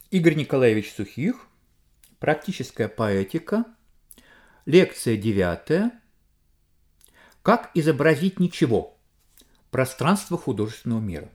Игорь Николаевич Сухих, практическая поэтика, лекция 9. Как изобразить ничего? Пространство художественного мира.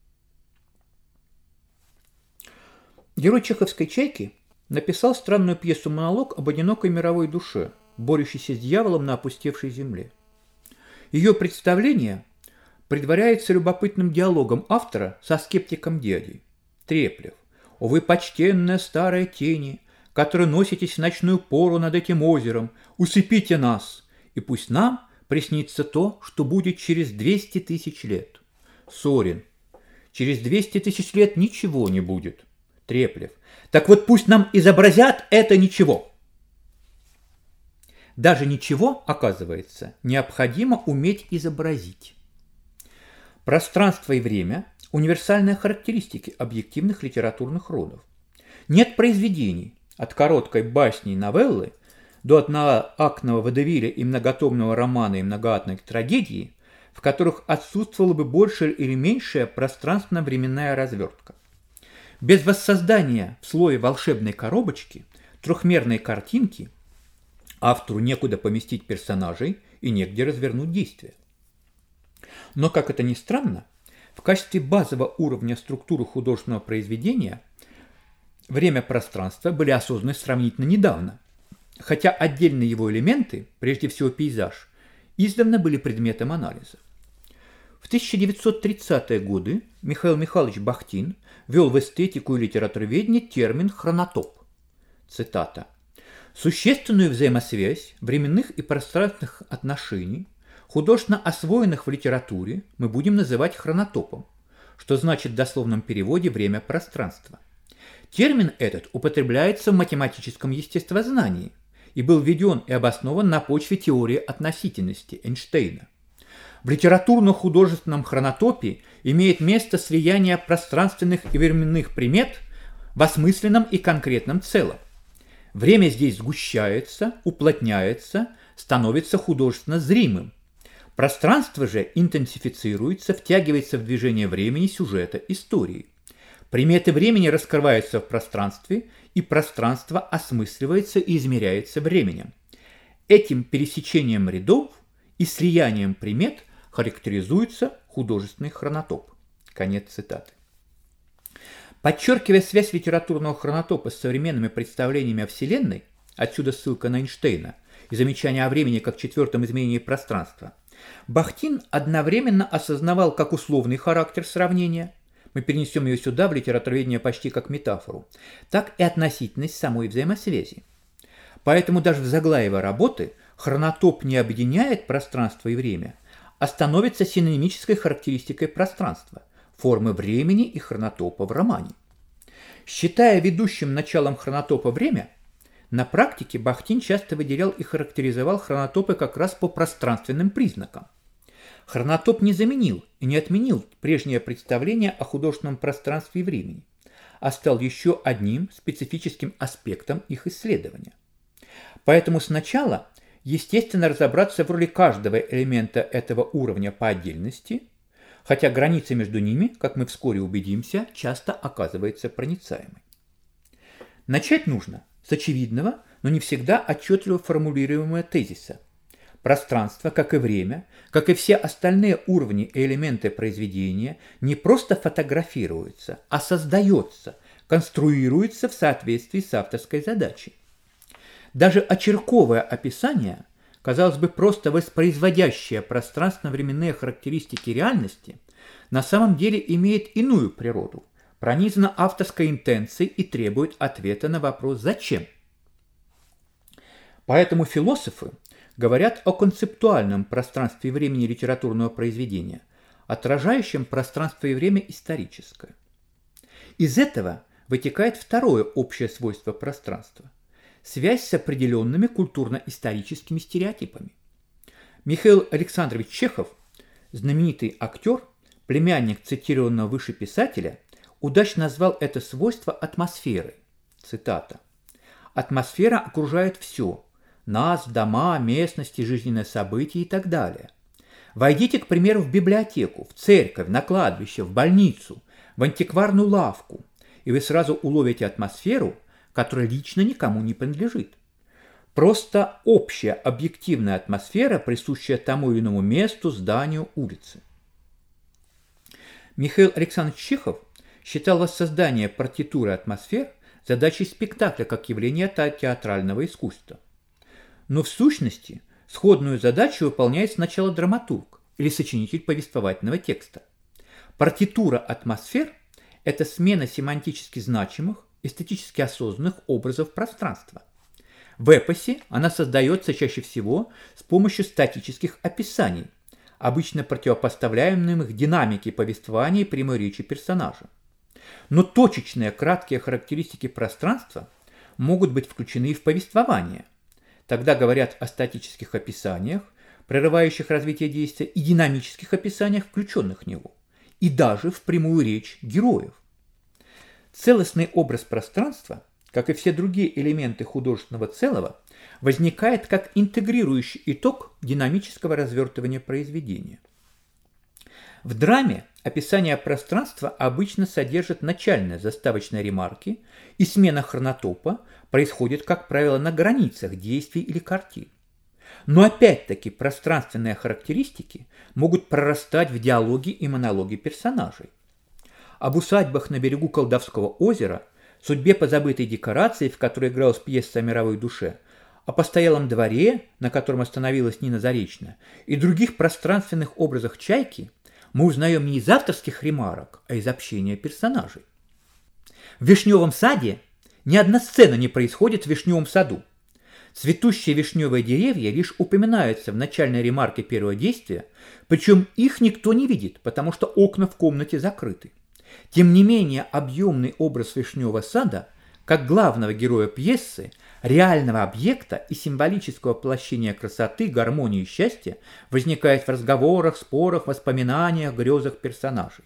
Герой чеховской «Чайки» написал странную пьесу-монолог об одинокой мировой душе, борющейся с дьяволом на опустевшей земле. Ее представление предваряется любопытным диалогом автора со скептиком-дядей. Треплев: «О вы, почтенная старая тени, которые носитесь в ночную пору над этим озером, усыпите нас, и пусть нам приснится то, что будет через 200 тысяч лет». Сорин: «Через 200 тысяч лет ничего не будет». Треплев: «Так вот пусть нам изобразят это ничего». Даже ничего, оказывается, необходимо уметь изобразить. Пространство и время – универсальные характеристики объективных литературных родов. Нет произведений, от короткой басни и новеллы до одноактного водевиля и многотомного романа и многоактной трагедии, в которых отсутствовала бы большая или меньшая пространственно-временная развертка. Без воссоздания в слое волшебной коробочки, трехмерной картинки, автору некуда поместить персонажей и негде развернуть действия. Но, как это ни странно, в качестве базового уровня структуры художественного произведения время-пространство были осознаны сравнительно недавно, хотя отдельные его элементы, прежде всего пейзаж, издавна были предметом анализа. В 1930-е годы Михаил Михайлович Бахтин ввел в эстетику и литературоведение термин «хронотоп». Цитата: «Существенную взаимосвязь временных и пространственных отношений, художественно освоенных в литературе, мы будем называть хронотопом, что значит в дословном переводе «время-пространство». Термин этот употребляется в математическом естествознании и был введен и обоснован на почве теории относительности Эйнштейна. В литературно-художественном хронотопе имеет место слияние пространственных и временных примет в осмысленном и конкретном целом. Время здесь сгущается, уплотняется, становится художественно зримым. Пространство же интенсифицируется, втягивается в движение времени, сюжета, истории. Приметы времени раскрываются в пространстве, и пространство осмысливается и измеряется временем. Этим пересечением рядов и слиянием примет характеризуется художественный хронотоп. Конец цитаты. Подчеркивая связь литературного хронотопа с современными представлениями о Вселенной, отсюда ссылка на Эйнштейна и замечание о времени как четвертом изменении пространства, Бахтин одновременно осознавал как условный характер сравнения, мы перенесем ее сюда в литературоведение почти как метафору, так и относительность самой взаимосвязи. Поэтому даже в заглавии работы хронотоп не объединяет пространство и время, а становится синонимической характеристикой пространства, формы времени и хронотопа в романе. Считая ведущим началом хронотопа время, на практике Бахтин часто выделял и характеризовал хронотопы как раз по пространственным признакам. Хронотоп не заменил и не отменил прежнее представление о художественном пространстве и времени, а стал еще одним специфическим аспектом их исследования. Поэтому сначала естественно разобраться в роли каждого элемента этого уровня по отдельности, хотя граница между ними, как мы вскоре убедимся, часто оказывается проницаемой. Начать нужно с очевидного, но не всегда отчетливо формулируемого тезиса. Пространство, как и время, как и все остальные уровни и элементы произведения, не просто фотографируются, а создается, конструируется в соответствии с авторской задачей. Даже очерковое описание, казалось бы, просто воспроизводящее пространственно-временные характеристики реальности, на самом деле имеет иную природу, пронизано авторской интенцией и требует ответа на вопрос «зачем?». Поэтому философы говорят о концептуальном пространстве и времени литературного произведения, отражающем пространство и время историческое. Из этого вытекает второе общее свойство пространства – связь с определенными культурно-историческими стереотипами. Михаил Александрович Чехов, знаменитый актер, племянник цитированного выше писателя, удачно назвал это свойство атмосферой. Цитата: «Атмосфера окружает все – нас, дома, местности, жизненные события и так далее. Войдите, к примеру, в библиотеку, в церковь, на кладбище, в больницу, в антикварную лавку, и вы сразу уловите атмосферу, которая лично никому не принадлежит. Просто общая объективная атмосфера, присущая тому или иному месту, зданию, улице. Михаил Александрович Чехов считал воссоздание партитуры атмосфер задачей спектакля как явления театрального искусства. Но в сущности сходную задачу выполняет сначала драматург или сочинитель повествовательного текста. Партитура атмосфер – это смена семантически значимых, эстетически осознанных образов пространства. В эпосе она создается чаще всего с помощью статических описаний, обычно противопоставляемых динамике повествования и прямой речи персонажа. Но точечные краткие характеристики пространства могут быть включены и в повествование. Тогда говорят о статических описаниях, прерывающих развитие действия, и динамических описаниях, включенных в него, и даже в прямую речь героев. Целостный образ пространства, как и все другие элементы художественного целого, возникает как интегрирующий итог динамического развертывания произведения. В драме описание пространства обычно содержит начальные заставочные ремарки, и смена хронотопа происходит, как правило, на границах действий или картин. Но опять-таки пространственные характеристики могут прорастать в диалоги и монологи персонажей. Об усадьбах на берегу Колдовского озера, судьбе позабытой декорации, в которой игралась пьеса о мировой душе, о постоялом дворе, на котором остановилась Нина Заречная, и других пространственных образах «Чайки» мы узнаем не из авторских ремарок, а из общения персонажей. В «Вишневом саде» ни одна сцена не происходит в вишневом саду. Цветущие вишневые деревья лишь упоминаются в начальной ремарке первого действия, причем их никто не видит, потому что окна в комнате закрыты. Тем не менее, объемный образ вишневого сада, как главного героя пьесы, реального объекта и символического воплощения красоты, гармонии и счастья, возникает в разговорах, спорах, воспоминаниях, грезах персонажей.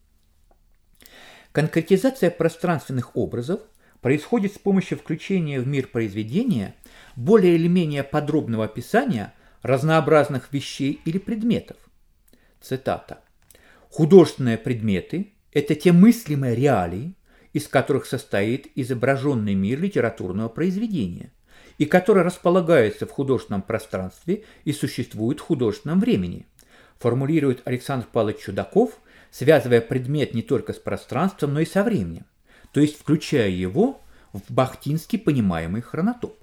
Конкретизация пространственных образов происходит с помощью включения в мир произведения более или менее подробного описания разнообразных вещей или предметов. Цитата. «Художественные предметы – это те мыслимые реалии, из которых состоит изображенный мир литературного произведения, и которые располагаются в художественном пространстве и существуют в художественном времени», формулирует Александр Павлович Чудаков, связывая предмет не только с пространством, но и со временем, то есть включая его в бахтински понимаемый хронотоп.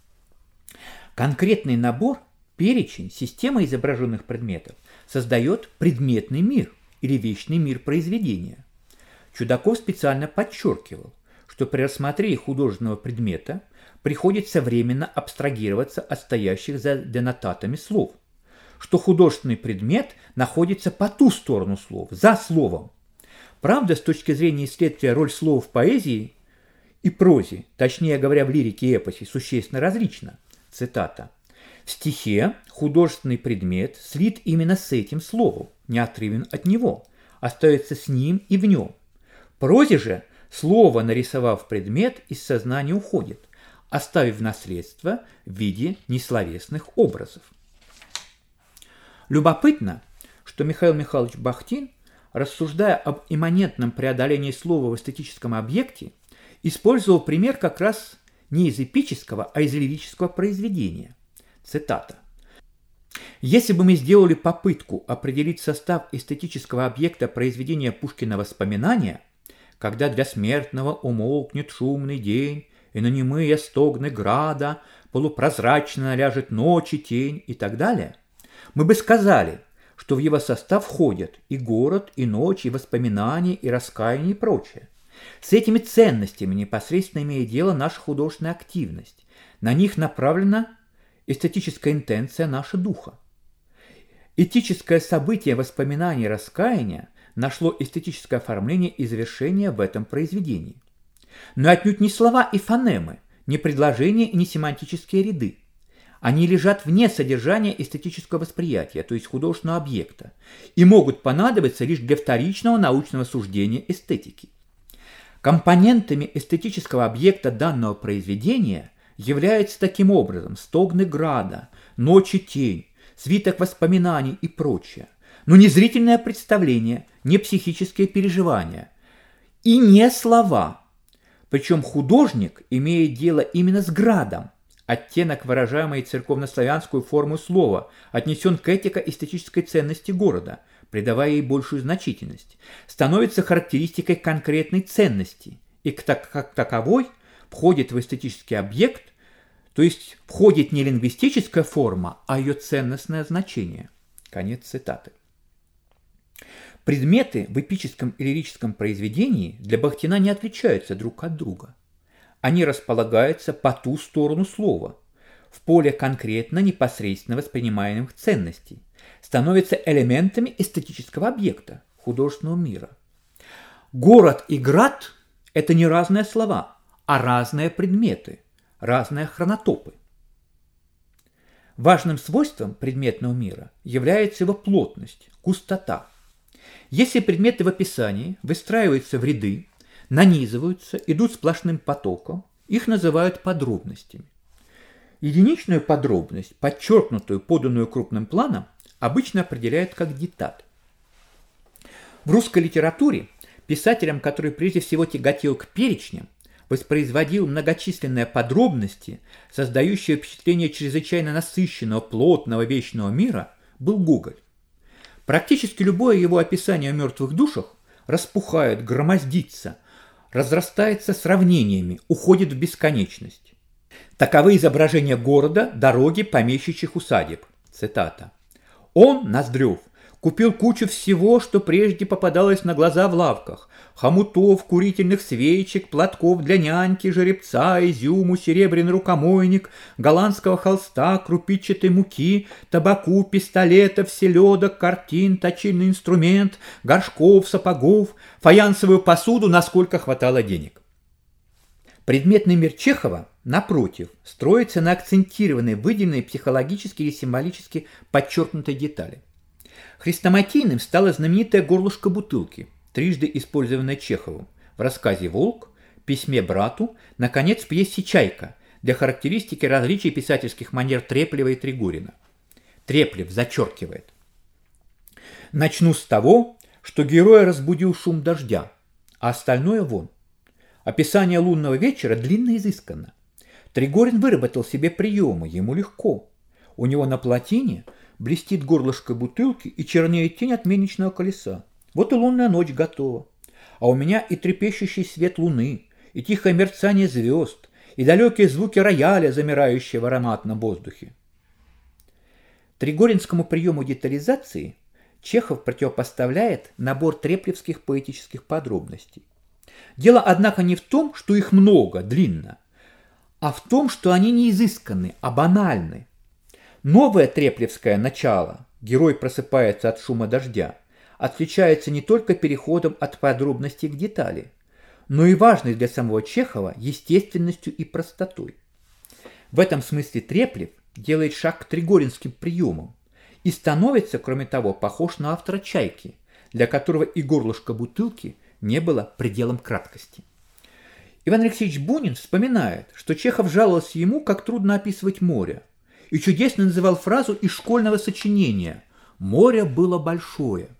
Конкретный набор, перечень, система изображенных предметов создает предметный мир или вечный мир произведения. Чудаков специально подчеркивал, что при рассмотрении художественного предмета приходится временно абстрагироваться от стоящих за денотатами слов, что художественный предмет находится по ту сторону слов, за словом. Правда, с точки зрения исследования роль слов в поэзии и прозе, точнее говоря, в лирике и эпосе, существенно различна. Цитата. «В стихе художественный предмет слит именно с этим словом, неотрывен от него, остается с ним и в нем. В прозе же слово, нарисовав предмет, из сознания уходит, оставив наследство в виде несловесных образов». Любопытно, что Михаил Михайлович Бахтин, рассуждая об имманентном преодолении слова в эстетическом объекте, использовал пример как раз не из эпического, а из лирического произведения. Цитата. «Если бы мы сделали попытку определить состав эстетического объекта произведения Пушкина «Воспоминания», когда для смертного умолкнет шумный день, и на немые стогны града полупрозрачно ляжет ночи тень и так далее, мы бы сказали, что в его состав входят и город, и ночь, и воспоминания, и раскаяние, и прочее. С этими ценностями непосредственно имеет дело наша художественная активность. На них направлена эстетическая интенция нашего духа. Этическое событие воспоминания и раскаяния нашло эстетическое оформление и завершение в этом произведении. Но отнюдь не слова и фонемы, не предложения и не семантические ряды. Они лежат вне содержания эстетического восприятия, то есть художественного объекта, и могут понадобиться лишь для вторичного научного суждения эстетики. Компонентами эстетического объекта данного произведения являются таким образом стогны града, ночи тень, свиток воспоминаний и прочее, но не зрительное представление, не психические переживания и не слова, Причем художник имеет дело именно с градом. Оттенок, выражаемый церковнославянскую форму слова, отнесен к этико-эстетической ценности города, придавая ей большую значительность, становится характеристикой конкретной ценности и как таковой входит в эстетический объект, то есть входит не лингвистическая форма, а ее ценностное значение. Конец цитаты. Предметы в эпическом и лирическом произведении для Бахтина не отличаются друг от друга. Они располагаются по ту сторону слова, в поле конкретно непосредственно воспринимаемых ценностей, становятся элементами эстетического объекта, художественного мира. Город и град – это не разные слова, а разные предметы, разные хронотопы. Важным свойством предметного мира является его плотность, густота. Если предметы в описании выстраиваются в ряды, нанизываются, идут сплошным потоком, их называют подробностями. Единичную подробность, подчеркнутую, поданную крупным планом, обычно определяют как деталь. В русской литературе писателям, который прежде всего тяготел к перечням, воспроизводил многочисленные подробности, создающие впечатление чрезвычайно насыщенного, плотного, вечного мира, был Гоголь. Практически любое его описание о мертвых душах распухает, громоздится, разрастается сравнениями, уходит в бесконечность. Таковы изображения города, дороги, помещичьих усадеб. Цитата. «Он, Ноздрев, купил кучу всего, что прежде попадалось на глаза в лавках: хомутов, курительных свечек, платков для няньки, жеребца, изюму, серебряный рукомойник, голландского холста, крупичатой муки, табаку, пистолетов, селедок, картин, точильный инструмент, горшков, сапогов, фаянсовую посуду, насколько хватало денег». Предметный мир Чехова, напротив, строится на акцентированной, выделенной психологически или символически подчеркнутой детали. Хрестоматийным стало знаменитое горлышко бутылки, трижды использованное Чеховым в рассказе «Волк», письме брату, наконец, в пьесе «Чайка» для характеристики различий писательских манер Треплева и Тригорина. Треплев зачеркивает: «Начну с того, что героя разбудил шум дождя, а остальное вон. Описание лунного вечера длинно и изысканно. Тригорин выработал себе приемы, ему легко. У него на плотине блестит горлышко бутылки и чернеет тень от мельничного колеса. Вот и лунная ночь готова. А у меня и трепещущий свет луны, и тихое мерцание звезд, и далекие звуки рояля, замирающие в ароматном воздухе». Тригоринскому приему детализации Чехов противопоставляет набор треплевских поэтических подробностей. Дело, однако, не в том, что их много, длинно, а в том, что они не изысканны, а банальны. Новое треплевское начало, герой просыпается от шума дождя, отличается не только переходом от подробностей к детали, но и важной для самого Чехова естественностью и простотой. В этом смысле Треплев делает шаг к тригоринским приемам и становится, кроме того, похож на автора «Чайки», для которого и горлышко бутылки не было пределом краткости. Иван Алексеевич Бунин вспоминает, что Чехов жаловался ему, как трудно описывать море, и чудесно называл фразу из школьного сочинения «Море было большое».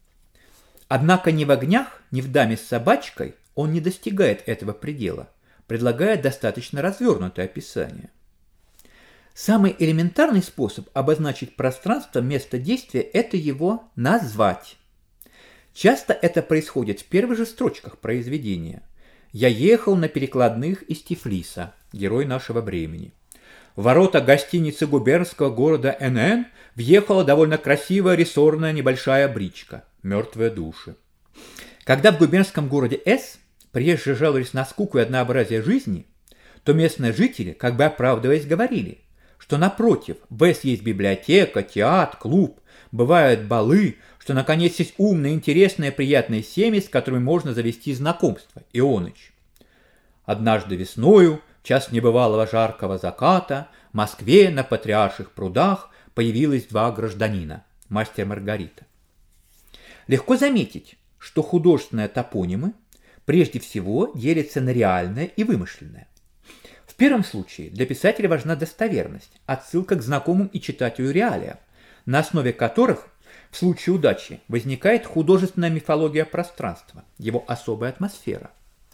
Однако ни в «Огнях», ни в «Даме с собачкой» он не достигает этого предела, предлагая достаточно развернутое описание. Самый элементарный способ обозначить пространство, место действия – это его назвать. Часто это происходит в первых же строчках произведения. «Я ехал на перекладных из Тифлиса», герой нашего времени. В ворота гостиницы губернского города НН въехала довольно красивая рессорная небольшая бричка «Мертвые души». Когда в губернском городе С приезжие жаловались на скуку и однообразие жизни, то местные жители, как бы оправдываясь, говорили, что напротив, в С есть библиотека, театр, клуб, бывают балы, что наконец есть умные, интересные, приятные семьи, с которыми можно завести знакомство. Ионыч. Однажды весною, в час небывалого жаркого заката, в Москве на Патриарших прудах появилось два гражданина, мастер Маргарита. Легко заметить, что художественные топонимы прежде всего делятся на реальное и вымышленное. В первом случае для писателя важна достоверность, отсылка к знакомым и читателю реалиям, на основе которых в случае удачи возникает художественная мифология пространства, его особая атмосфера.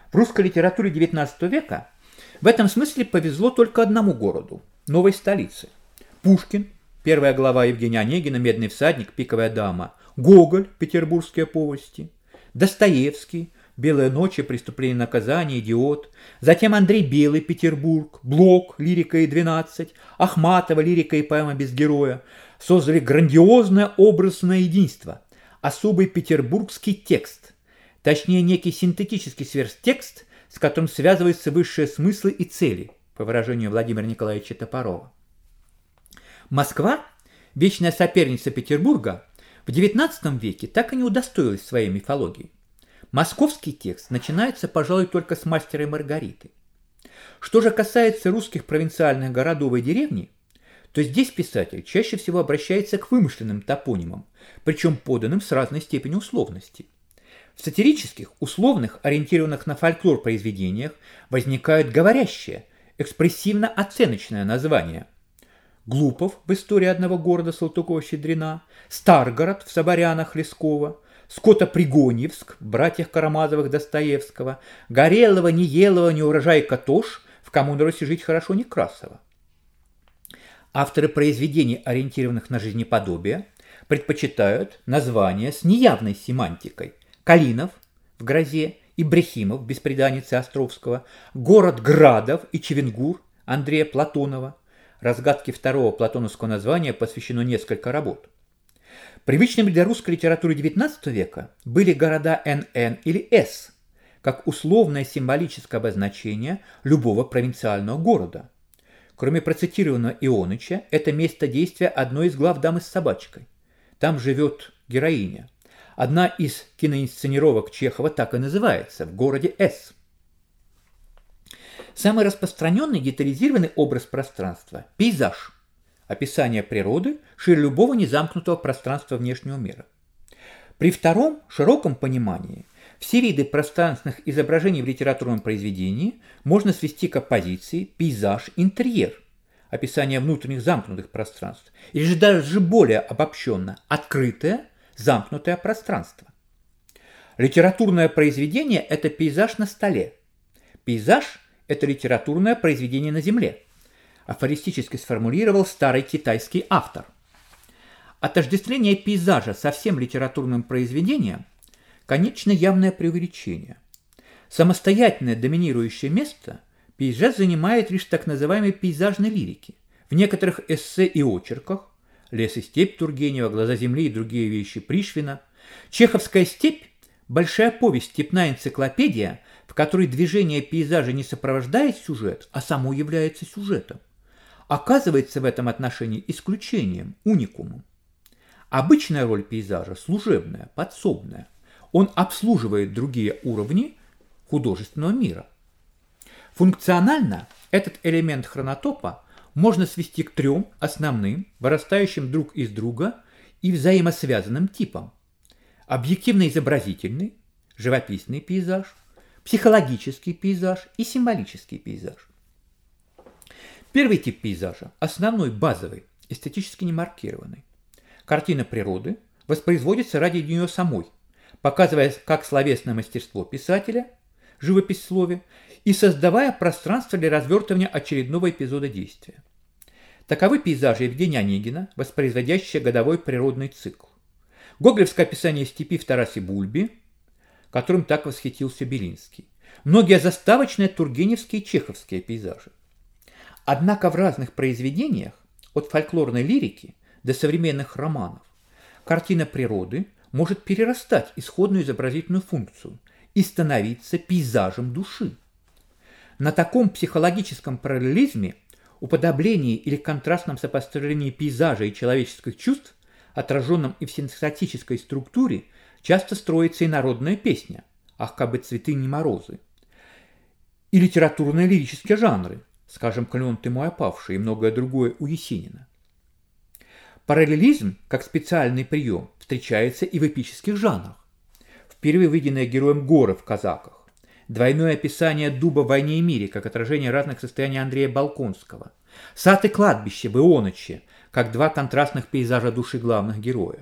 В русской литературе XIX века в этом смысле повезло только одному городу – новой столице. Пушкин, первая глава Евгения Онегина, «Медный всадник», «Пиковая дама», Гоголь, «Петербургские повести», Достоевский, «Белые ночи», «Преступление и наказание», «Идиот», затем Андрей Белый, «Петербург», Блок, «Лирика и 12», Ахматова, «Лирика и поэма без героя» создали грандиозное образное единство, особый петербургский текст, точнее некий синтетический сверхтекст, с которым связываются высшие смыслы и цели, по выражению Владимира Николаевича Топорова. Москва, вечная соперница Петербурга, в XIX веке так и не удостоилась своей мифологии. Московский текст начинается, пожалуй, только с «Мастера и Маргариты». Что же касается русских провинциальных городов и деревни, то здесь писатель чаще всего обращается к вымышленным топонимам, причем поданным с разной степенью условности. В сатирических, условных, ориентированных на фольклор произведениях возникают говорящие, экспрессивно-оценочное название. Глупов в «Истории одного города» Салтыкова-Щедрина, Старгород в «Соборянах» Лескова, Скотопригоньевск в «Братьях Карамазовых» Достоевского, Горелого, Неелова, Неурожайка Тош в «Кому на Руси жить хорошо» Некрасова. Авторы произведений, ориентированных на жизнеподобие, предпочитают названия с неявной семантикой. Калинов в «Грозе» и Брехимов в «Бесприданнице» Островского, город Градов и Чевенгур Андрея Платонова. Разгадке второго платоновского названия посвящено несколько работ. Привычными для русской литературы XIX века были города НН или С, как условное символическое обозначение любого провинциального города. Кроме процитированного Ионыча, это место действия одной из глав «Дамы с собачкой». Там живет героиня. Одна из киноинсценировок Чехова так и называется «В городе С». Самый распространенный детализированный образ пространства – пейзаж, описание природы шире любого незамкнутого пространства внешнего мира. При втором, широком понимании, все виды пространственных изображений в литературном произведении можно свести к оппозиции пейзаж, интерьер, описание внутренних замкнутых пространств, или же даже более обобщенно – открытое, замкнутое пространство. Литературное произведение – это пейзаж на столе. Пейзаж – это литературное произведение на земле, афористически сформулировал старый китайский автор. Отождествление пейзажа со всем литературным произведением – конечно явное преувеличение. Самостоятельное доминирующее место пейзаж занимает лишь так называемой пейзажной лирике. В некоторых эссе и очерках «Лес и степь» Тургенева, «Глаза земли» и другие вещи Пришвина, «Чеховская степь» – большая повесть, степная энциклопедия, в которой движение пейзажа не сопровождает сюжет, а само является сюжетом, оказывается в этом отношении исключением, уникумом. Обычная роль пейзажа – служебная, подсобная. Он обслуживает другие уровни художественного мира. Функционально этот элемент хронотопа можно свести к трем основным, вырастающим друг из друга и взаимосвязанным типам. Объективно-изобразительный, живописный пейзаж, психологический пейзаж и символический пейзаж. Первый тип пейзажа, основной, базовый, эстетически не маркированный. Картина природы воспроизводится ради нее самой, показывая как словесное мастерство писателя, живопись в слове, и создавая пространство для развертывания очередного эпизода действия. Таковы пейзажи Евгения Онегина, воспроизводящие годовой природный цикл. Гоголевское описание степи в Тарасе Бульбе, которым так восхитился Белинский. Многие заставочные тургеневские и чеховские пейзажи. Однако в разных произведениях, от фольклорной лирики до современных романов, картина природы может перерастать исходную изобразительную функцию и становиться пейзажем души. На таком психологическом параллелизме, уподоблении или контрастном сопоставлении пейзажа и человеческих чувств, отраженном и в синтетической структуре, часто строится и народная песня «Ах, кабы цветы не морозы», и литературные лирические жанры, скажем, «Клен ты мой опавший» и многое другое у Есенина. Параллелизм, как специальный прием, встречается и в эпических жанрах. Впервые выйденные героем горы в «Казаках», двойное описание дуба в «Войне и мире», как отражение разных состояний Андрея Болконского, сад и кладбище в «Ионыче», как два контрастных пейзажа души главных героев.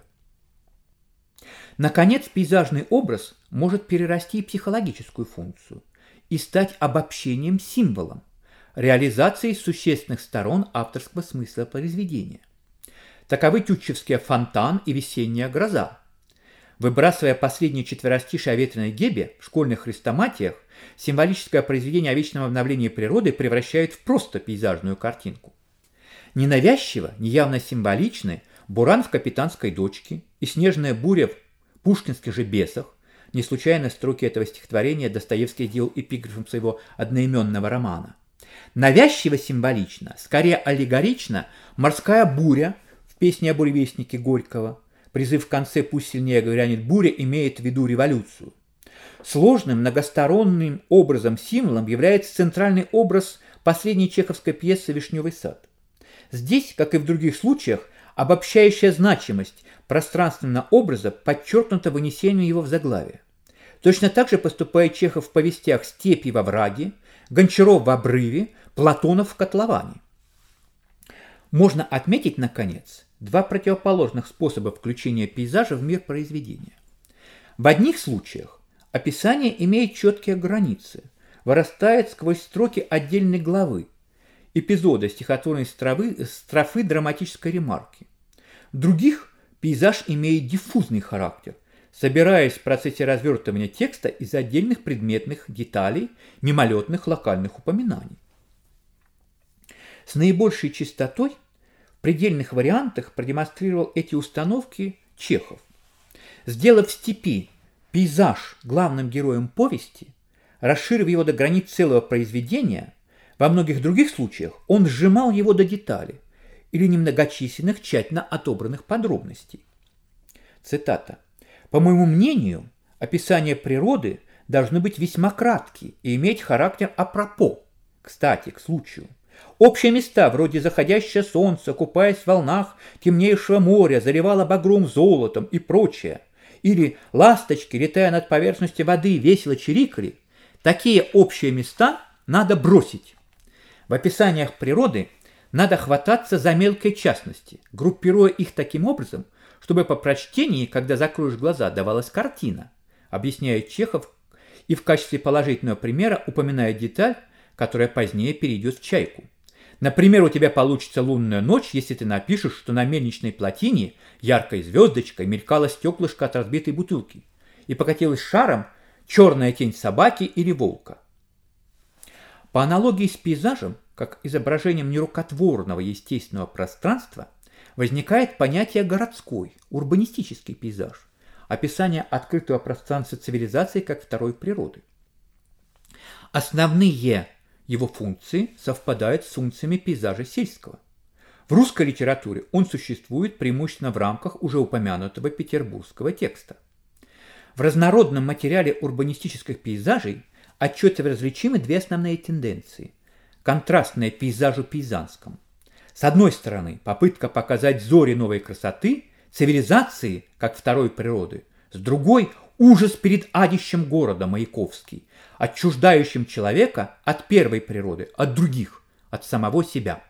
Наконец, пейзажный образ может перерасти и психологическую функцию и стать обобщением символом, реализацией существенных сторон авторского смысла произведения. Таковы тютчевские «Фонтан» и «Весенняя гроза». Выбрасывая последние четверостишие о ветреной Гебе в школьных хрестоматиях, символическое произведение о вечном обновлении природы превращает в просто пейзажную картинку. Ненавязчиво, неявно символичны буран в «Капитанской дочке» и снежная буря в пушкинских же «Бесах». Не случайно строки этого стихотворения Достоевский сделал эпиграфом своего одноименного романа. Навязчиво символично, скорее аллегорично, морская буря в песне о буревестнике Горького. Призыв в конце «Пусть сильнее грянет буря» имеет в виду революцию. Сложным многосторонним образом-символом является центральный образ последней чеховской пьесы «Вишневый сад». Здесь, как и в других случаях, обобщающая значимость пространственного образа подчеркнута вынесением его в заглавие. Точно так же поступает Чехов в повестях «Степи во враге», «Гончаров в обрыве», «Платонов в котловане». Можно отметить, наконец, два противоположных способа включения пейзажа в мир произведения. В одних случаях описание имеет четкие границы, вырастает сквозь строки отдельной главы, эпизода стихотворной строфы драматической ремарки. В других пейзаж имеет диффузный характер, собираясь в процессе развертывания текста из отдельных предметных деталей, мимолетных локальных упоминаний. С наибольшей чистотой в предельных вариантах продемонстрировал эти установки Чехов. Сделав в степи пейзаж главным героем повести, расширив его до границ целого произведения, во многих других случаях он сжимал его до деталей или немногочисленных тщательно отобранных подробностей. Цитата. «По моему мнению, описания природы должны быть весьма краткие и иметь характер апропо, кстати, к случаю. Общие места, вроде заходящее солнце, купаясь в волнах темнейшего моря, заливало багром золотом и прочее, или ласточки, летая над поверхностью воды, весело чирикали, такие общие места надо бросить. В описаниях природы надо хвататься за мелкие частности, группируя их таким образом, чтобы по прочтении, когда закроешь глаза, давалась картина», объясняет Чехов и в качестве положительного примера упоминает деталь, которая позднее перейдет в «Чайку». Например, у тебя получится лунная ночь, если ты напишешь, что на мельничной плотине яркой звездочкой мелькало стеклышко от разбитой бутылки и покатилась шаром черная тень собаки или волка. По аналогии с пейзажем, как изображением нерукотворного естественного пространства, возникает понятие городской, урбанистический пейзаж, описание открытого пространства цивилизации как второй природы. Основные его функции совпадают с функциями пейзажа сельского. В русской литературе он существует преимущественно в рамках уже упомянутого петербургского текста. В разнородном материале урбанистических пейзажей отчетливо различимы две основные тенденции, контрастные пейзажу пейзанскому. С одной стороны, попытка показать зори новой красоты, цивилизации, как второй природы, с другой – ужас перед адищем города Маяковский, отчуждающим человека от первой природы, от других, от самого себя.